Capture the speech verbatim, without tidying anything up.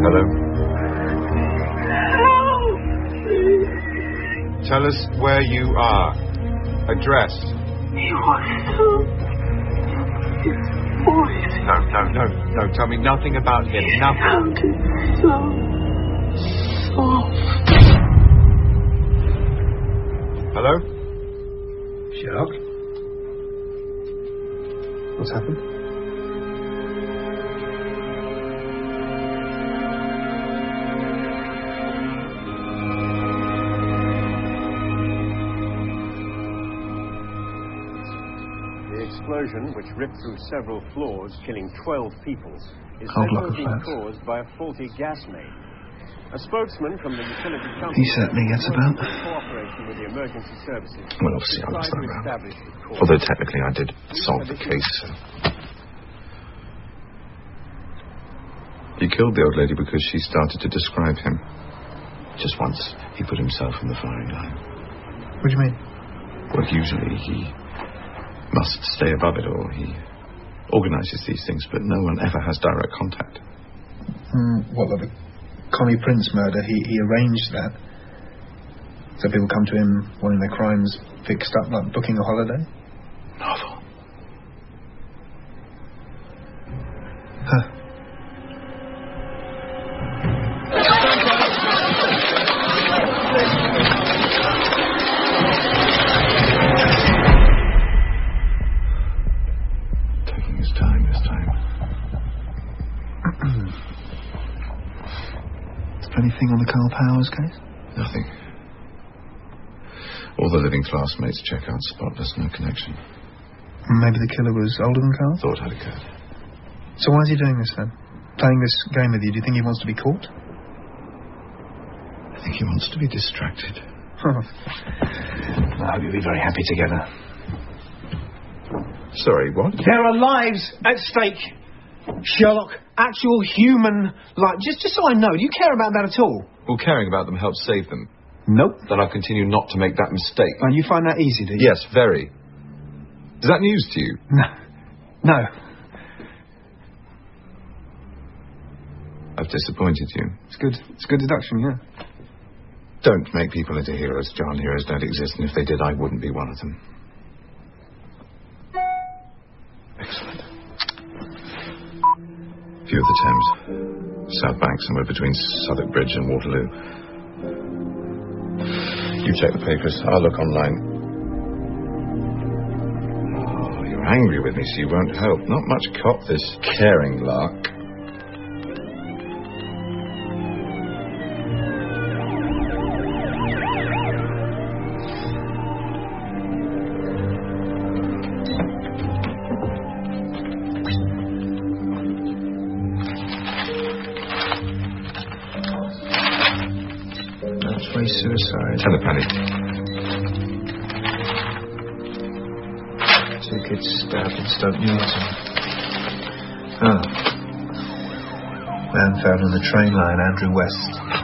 Hello? Help me. Tell us where you are. Address. He was so... His voice. No, no, no, no. Tell me nothing about him. Nothing. Sounded so... soft. Hello? Sherlock? What's happened? The explosion, which ripped through several floors, killing twelve people, is Cold said to block have of been flats. caused by a faulty gas main. A spokesman from the utility company... He certainly gets about. ...in cooperation with the emergency services... Well, obviously I was tried to that establish round. the cause. Although technically I did solve the case. He killed the old lady because she started to describe him. Just once, he put himself in the firing line. What do you mean? Well, usually he must stay above it all. He organises these things, but no one ever has direct contact. Mm, what, like the Connie Prince murder? He, he arranged that. So people come to him wanting their crimes fixed up, like booking a holiday? Novel. Huh. Taking his time this time. Anything on the Carl Powers case? Nothing. All the living classmates check out spotless, no connection. Maybe the killer was older than Carl? Thought had occurred. So why is he doing this then? Playing this game with you? Do you think he wants to be caught? I think he wants to be distracted. I hope you'll be very happy together. Sorry, what? There are lives at stake, Sherlock. Actual human life. Just, just so I know, do you care about that at all? Well, caring about them helps save them. Nope. Then I'll continue not to make that mistake. And you find that easy, do you? Yes, very. Is that news to you? No. No. I've disappointed you. It's good. It's a good deduction, yeah. Don't make people into heroes, John. Heroes don't exist, and if they did, I wouldn't be one of them. Excellent. View of the Thames. South Bank, somewhere between Southwark Bridge and Waterloo. You check the papers. I'll look online. Oh, you're angry with me, so you won't help. Not much cop, this caring lark. Suicide. Telepathy. Two kids stabbed in Stoke Newington. Oh. Man found on the train line, Andrew West.